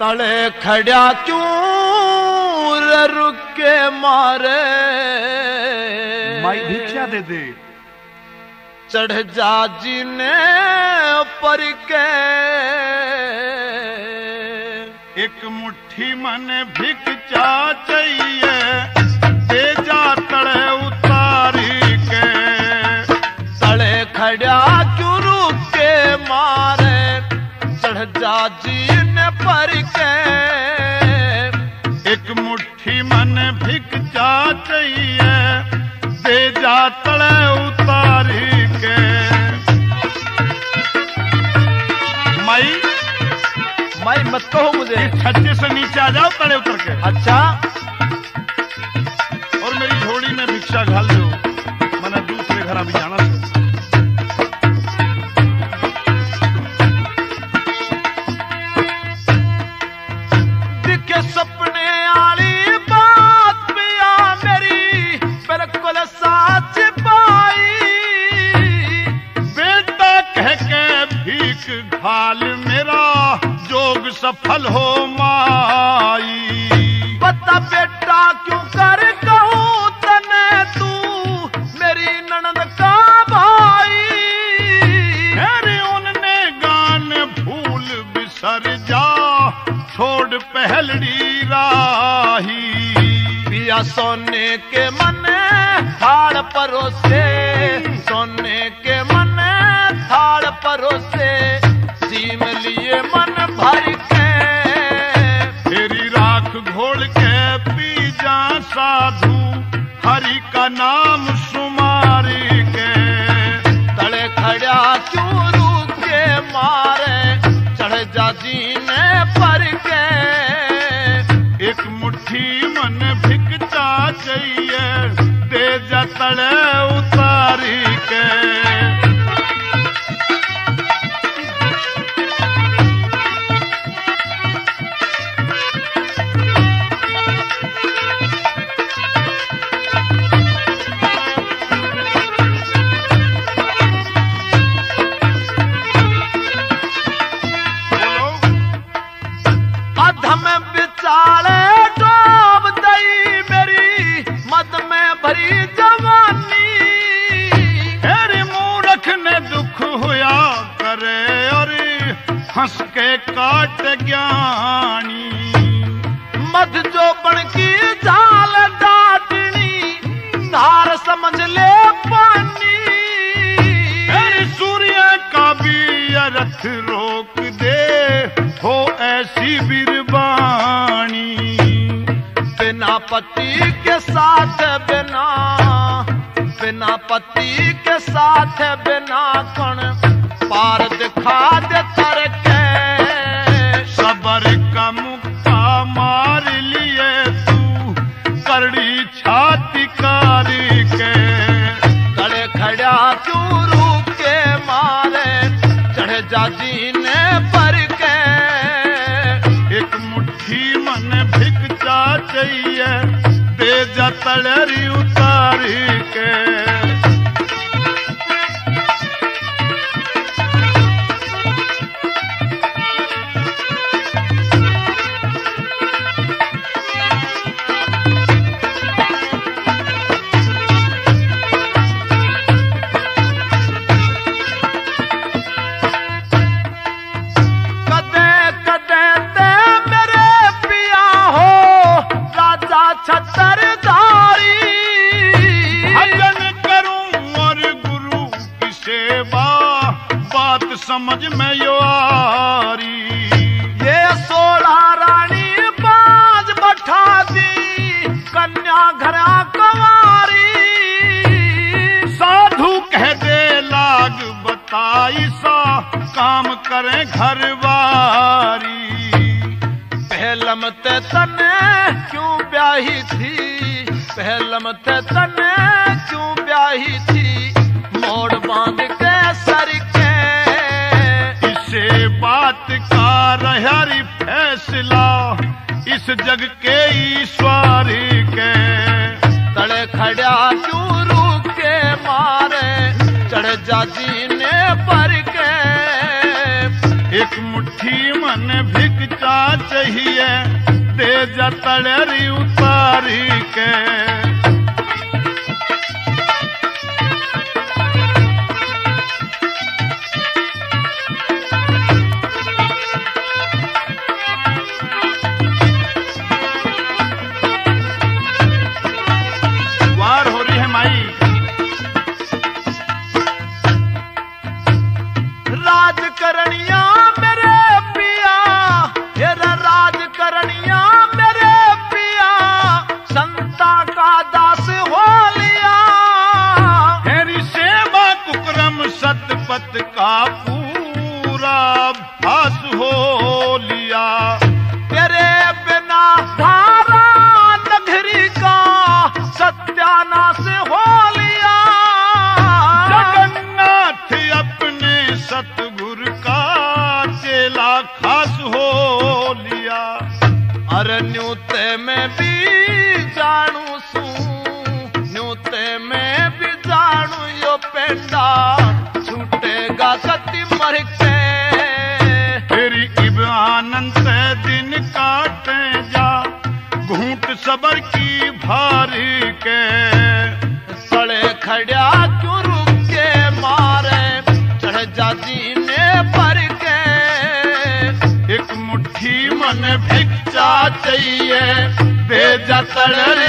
तले खड़ा क्यों रुक के मारे, माई भिक्षा दे दे। चढ़ जा जीने पर के, एक मुट्ठी मन भिक्षा चाहिए, दे जा तड़े उतारी के। तले खड़ा क्यों रुक के मारे, चढ़ जा जीने पर के। एक मुट्ठी मन भिक्षा चाहिए, दे जा तड़े उतारी के। माई मत कहो मुझे, छज्जे से नीचे आ जाओ तड़े उतर के। अच्छा, और मेरी झोली में भिक्षा घाल दो, मैंने दूसरे घर अभी जाना था। दिखे सपने आली बात पिया मेरी, बिल्कुल साच पाई। बेटा कह के भीख घाल मेरा, जोग सफल हो माई। बता बेटा क्यों कर कहूँ तने, तू मेरी ननद का भाई। मेरे उनने गान भूल बिसर जा, छोड़ पहलड़ी राही। पिया सोने के मन थाल परोसे, सोने के मन थाल परोसे, सीम लिए मन भर के। तेरी राख घोल के पी जा साधु, हरि का नाम सुमारी के। तले खड़ा क्यों रुक के मारे, चढ़ जा जीने पर के। एक मुट्ठी मन भिक्षा चाहिए, दे जा तड़े उतारी के। अधम बिचाले डूब दई मेरी, मद में भरी जवानी। तेरे मूर्ख ने दुख हुआ करे, और हंस के काट ज्ञानी। मध जो बन की झाल डाटनी, धार समझ ले पानी। तेरे सूर्य का भी रथ रोक दे, हो ऐसी बिरबानी। बिना पति के साथ बिना, बिना पति के साथ बिना कण पार दिखा दे तर के। सबर का मुक्का मार लिए तू, करड़ी छाती कारी के। तले खड़ा क्यों रुक के मारे, चढ़ जा जीने पर के। एक मुट्ठी मन भिक्षा चाहिए, दे जा तड़री उतारी के। छतरधारी भजन करूं और गुरु की सेवा, बात समझ में यो आरी। ये 16 रानी 5 बैठा दी, कन्या घरा कंवारी। साधु कह दे लाग बताई सा, काम करें घर बारी। पहलम ते तने क्यों ब्याही थी, पहलम ते तने क्यों ब्याही थी, मोड़ बांध के सर के। इसे बात का रहरी फैसला, इस जग के ईश्वरी के। तड़े खड़ा क्यों रुक के मारे, चढ़ जा जीने पर के। एक मुट्ठी मन भिक्षा रही है दे जा तड़री उतारी के। वार हो रही है माई। राजकरणिया मेरे पिया, हेरा राजकरणिया मेरे पिया, संता का दास हो लिया। हेरी सेवा कुकरम सतपथ का पूरा भास हो लिया। तेरे बिना धारा नगरी का सत्यानाश हो लिया। जगन्नाथ अपने सतगुरु का चेला खास हो लिया। अरे न्यूते में भी जानू सू, न्यूते में भी जानू यो पेंडा छूटेगा कति मर के। तेरी इब आनंद दिन काटे जा घूंट सबर की भारी के। सड़े खड़ा क्यों रुक के मारे चढ़ जा जीने पर के। एक मुट्ठी मन भिक्षा चाहिए दे जा तड़री